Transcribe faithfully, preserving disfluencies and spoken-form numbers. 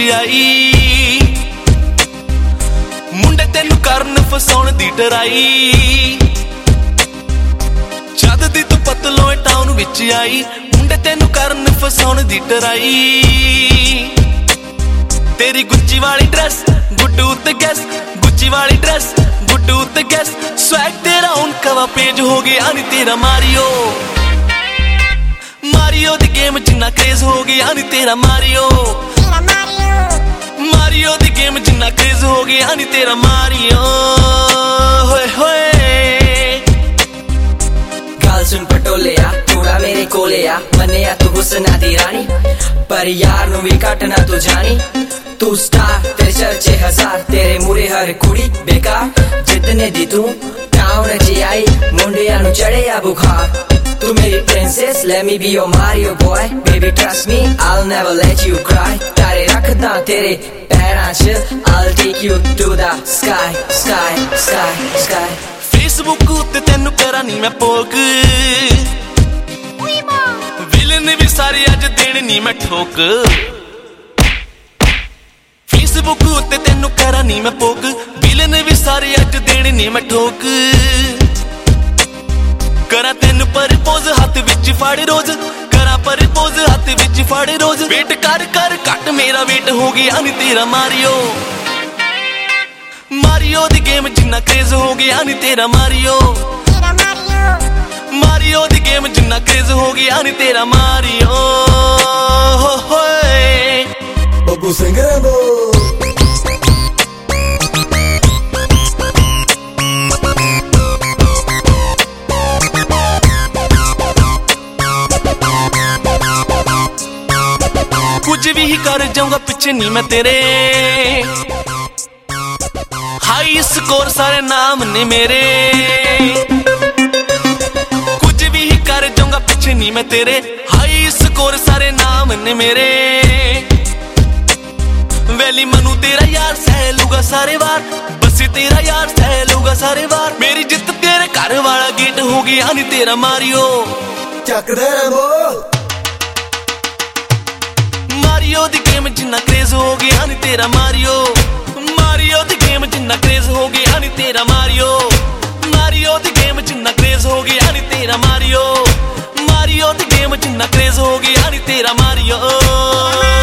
आई मुंडे तेनू करन फसाउण दी डराई जद दी तू पतलों टाउन विच आई मुंडे तेनू करन फसाउण दी डराई तेरी गुच्ची वाली ड्रेस गुड्डू ते गैस गुच्ची वाली ड्रेस गुड्डू ते गैस स्वैग तेरा उनका पेज हो गया नी तेरा मारियो मारियो दी गेम जिन्ना क्रेज हो गया नी तेरा मारियो मारियो दी गेम जिन्ना क्रेज हो गया नी तेरा मारियो होए होए गल सुन पटोलिया थोड़ा मेरे कोले आ मन्निया तू हुस्ना दी रानी पर यार नू भी घट ना तू जानी तू स्टार तेरे चर्चे हजार तेरे मुरे हर कुड़ी बेकार जितने दी तू टाउन च आई मुंडिया नू चढ़े आ बुखार तू मेरी princess let me be your Mario boy baby trust me I'll never let you cry तारे रखदा तेरे पैरां च I'll take you to the sky sky sky sky Facebook उत्ते तेनू करा नी मैं पोक विलन भी सारे अज देने नी मैं ठोक Facebook उत्ते तेनू करा नी मैं पोक विलन भी सारे अज देने नी मैं ठोक करा तेनू परपोज हाथ विच फड़ रोज करा परपोज हाथ विच फड़ रोज वेट कर कर कट मेरा वेट हो गया नी तेरा मारियो मारियो दी गेम जिन्ना क्रेज हो गया नी तेरा मारियो मारियो दी गेम जिन्ना क्रेज हो गया नी तेरा मारियो हो होए बब्बू सिंह रैंबो कुछ भी ही कर जाऊंगा पीछे नहीं मैं तेरे हाई स्कोर सारे नाम ने मेरे कुछ भी ही कर जाऊंगा पीछे नहीं मैं तेरे हाई स्कोर सारे नाम ने मेरे वैली मनु तेरा यार सह लूगा सारे बार बस तेरा यार सह लूगा सारे बार मेरी जित तेरे घर वाला गेट हो गया नी तेरा मारियो चक दे रैंबो मारियो दी गेम जिन्ना क्रेज हो गया नी तेरा मारियो मारियो दी गेम जिन्ना क्रेज हो गया नी तेरा मारियो मारियो दी गेम जिन्ना क्रेज हो गया नी तेरा मारियो मारियो दी गेम जिन्ना क्रेज हो गया नी तेरा मारियो